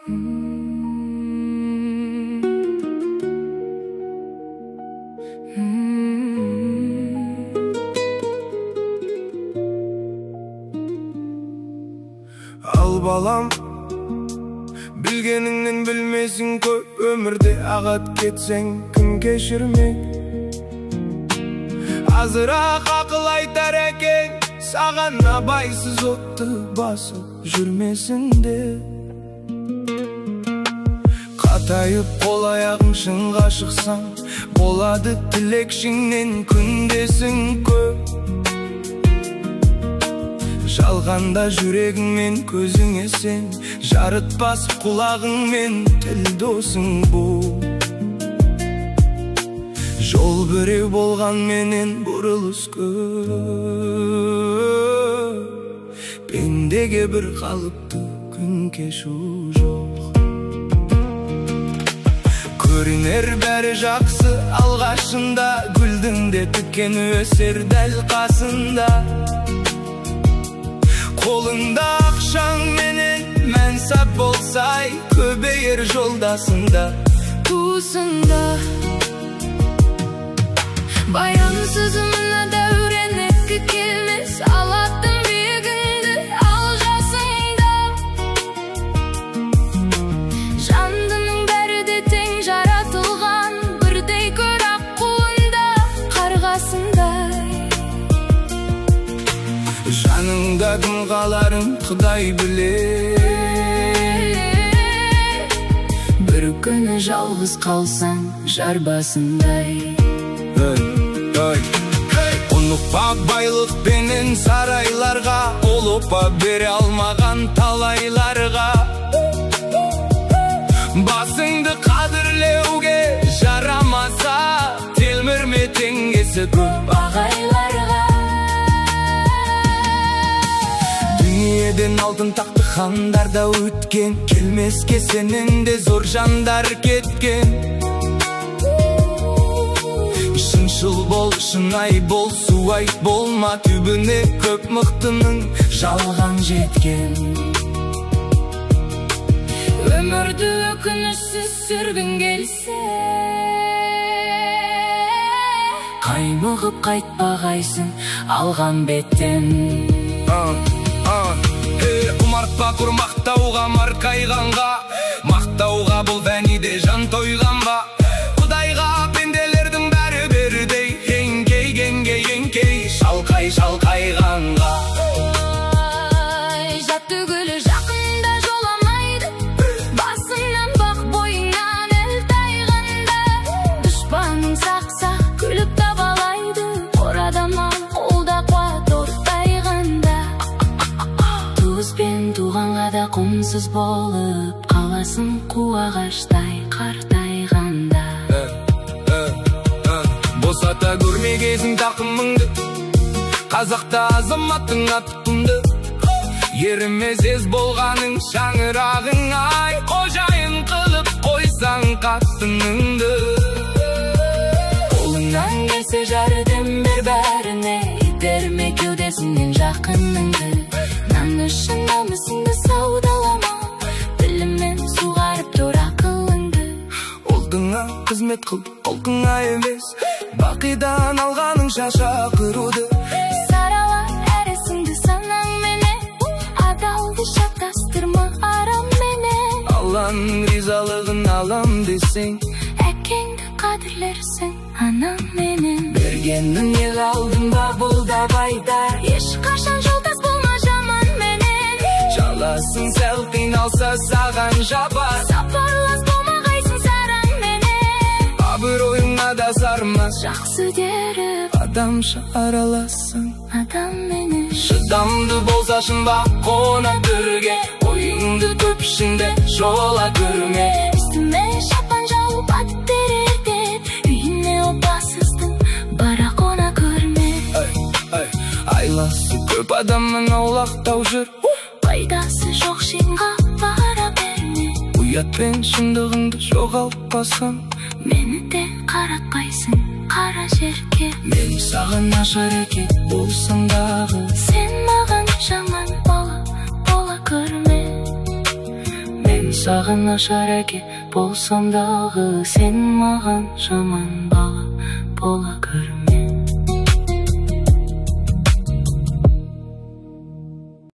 Ал балам, білгеніңнен білмесің көп өмірде, ағат кетсең кім кешірмек. Азырақ ақыл айтар екен, саған абайсыз отты басып жүрмесінде. Қатайып қол аяғың шыңға шықсаң, болады тілекшіңнен күндесің көп. Жалғанда жүрегіңмен көзіңе сен, жарытпас құлағыңмен тіл досың бұл. Жол біреу болғанменен бұрылыс көп, пендеге бір қалыпты күн кешу жоқ. Көрінер бәрі жақсы алғашында, гүлдің де тікен өсер дәл қасында. Қолыңда ақшаң менен мәнсап болсай, көбейер жолдасында, туысында. Баянсыз мына дәуренекке келмес, алатын биігіңді ал жасыңда. Жандының бәрі де тең жаратылған, бірдей көр аққуында, қарғасындай. Жаныңда кім қаларын Құдай біле. Бір күні жалғыз қалсаң жар басындай. Ұнықпа байлық пенен сарайларға, ол опа бере алмаған талайларға. Басыңды қадірлеуге жарамаса, телмірме теңгесі көп ағайларға. Дүниеден алтын тақты хандарда өткен, келмеске сенен де зор жандар кеткен. Шыншыл бол, шынай бол, суайт болма, түбіне көп мықтының жалған жеткен. Өмірді өкінішсіз сүргін келсе, қаймығып қайтпағайсың алған беттен. Құмартпа құр мақтауға, марқайғанға, мақтауға бұл вәниде жан тойғанға. Құдайға пенделердің бәрі бердей, еңкей, шалқайғанға. Жат түгілі жақында жоламайды, басыңнан бақ бойыңнан әл тайғанда. Дұшпаның сақ-сақ күліп табалайды, қорадаман қолда қуат ортайғанда. Туыспен туғанға да құмсыз болып, қаласың қу ағаштай қартайғанда. Босата көрмегесің тақымыңды, қазақта азаматтың аты. Ерімесез болғаның шаңырағың, ай, қожайын қылып қойсаң қатыныңды. Қолыңнан келсе жәрдем бер бәріне, итерме кеудесіңнен жақыныңды. Намышын намысыңды саудалама, біліммен суғарып тұр ақылыңды. Ұлтыңа қызмет қыл, ұлтыңа емес, бақидан алғаның шақыруды. Сарала әрісіңді санаңменен, адалды шатастырма арамменен. Алланың ризалығын алам десең, әкеңді қадірлерсің анамменен. Бергеннің ел алдында бұл да байда, ешқашан жолдас болма жаманменен. Жаласың сәл қиналса саған жабар, сапарлас болмағайсың сараңменен. Абыройыңа да сармас, жақсы деріп адамша аралассың адамменен. Шыдамды болса шынбақ қона түрге, ойыңды көп ішінде жола көрме. Үстіме шапан жауып ат терерден, үйіне опасыздың бара қона көрме. Айласы көп адамның аулақтау жүр, пайдасы жоқ шыңға бара берме. Ұят пен шындығыңды жоғалтпасаң, мені де қаратпайсың қара жерге. Мен саған нашар екен болсам дағы, сен маған жаман бола көрме. Мен саған нашар әке болсам дағы, сен маған жаман бала бола көрме.